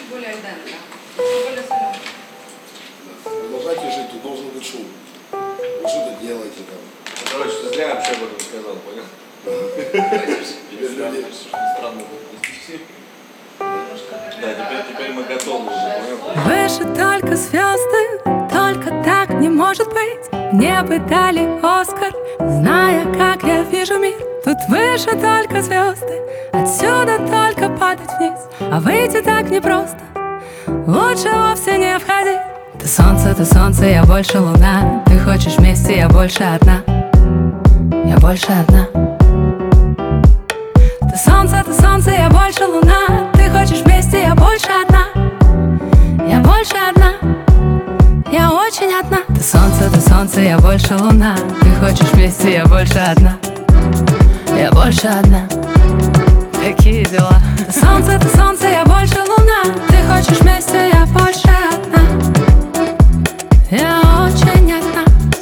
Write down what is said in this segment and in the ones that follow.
более альденте, более соленый. Продолжайте жить, тут должен быть шум. Вы что-то делаете там. Короче, ты зря вообще об этом сказал, понял? Теперь люди... Странно. Да, теперь мы готовы уже, понял? Выше только звезды, только так не может быть. Мне бы дали Оскар, зная, как я вижу мир. Тут выше только звезды, отсюда только падать вниз. А выйти так непросто, лучше вовсе не входить. Ты солнце, я больше луна. Ты хочешь вместе, я больше одна. Я больше одна. Ты солнце, я больше луна. Ты хочешь вместе, я больше одна. Я больше одна. Я очень одна. Ты солнце, я больше луна. Ты хочешь вместе, я больше одна. Я больше одна. Какие дела? Ты солнце, я больше луна. Ты хочешь вместе, я больше одна. Я очень одна.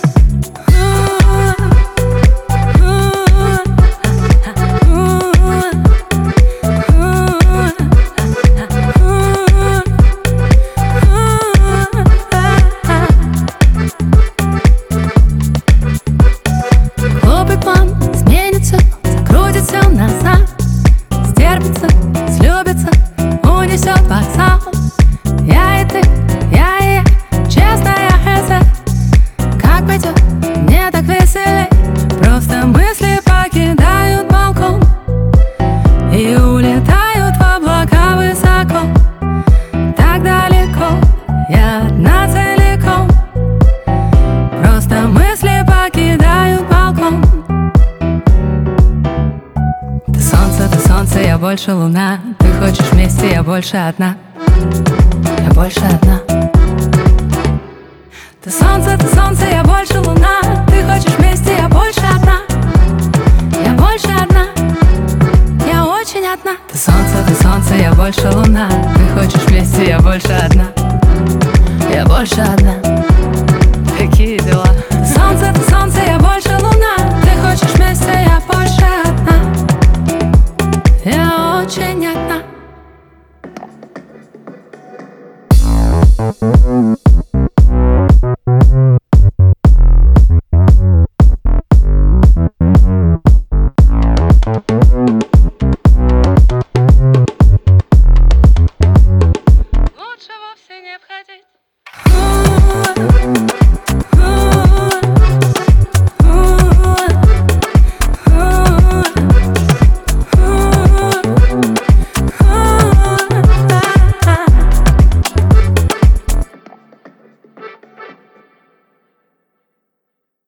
Глупый план сменится, закрутится назад, стерпится, слюбится, унесет вокзал. Я и ты, я и я, честная хз. Как пойдет, мне так веселей. Просто мысли покидают балкон и улетают в облака высоко. Так далеко, я одна целиком. Просто мысли покидают балкон. Ты солнце, я больше луна. Ты хочешь вместе, я больше одна. Я больше одна. Ты солнце, я больше луна. Ты хочешь вместе, я больше одна. Я больше одна. Я очень одна. Ты солнце, я больше луна. Ты хочешь вместе, я больше одна. Я больше одна. Какие дела? Ты солнце, я больше луна. Ты хочешь вместе, я больше одна. Я очень одна.